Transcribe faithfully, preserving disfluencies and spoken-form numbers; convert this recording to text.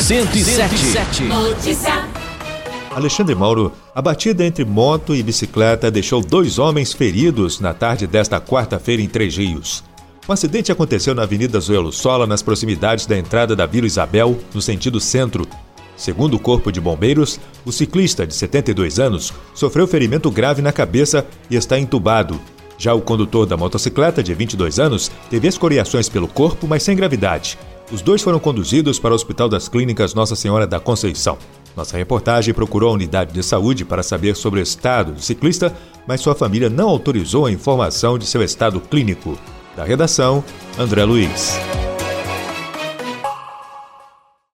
cento e sete. Notícia. Alexandre Mauro, a batida entre moto e bicicleta deixou dois homens feridos na tarde desta quarta-feira em Três Rios. O acidente aconteceu na Avenida Zoelo Sola, nas proximidades da entrada da Vila Isabel, no sentido centro. Segundo o Corpo de Bombeiros, o ciclista, de setenta e dois anos, sofreu ferimento grave na cabeça e está entubado. Já o condutor da motocicleta, de vinte e dois anos, teve escoriações pelo corpo, mas sem gravidade. Os dois foram conduzidos para o Hospital das Clínicas Nossa Senhora da Conceição. Nossa reportagem procurou a unidade de saúde para saber sobre o estado do ciclista, mas sua família não autorizou a informação de seu estado clínico. Da redação, André Luiz.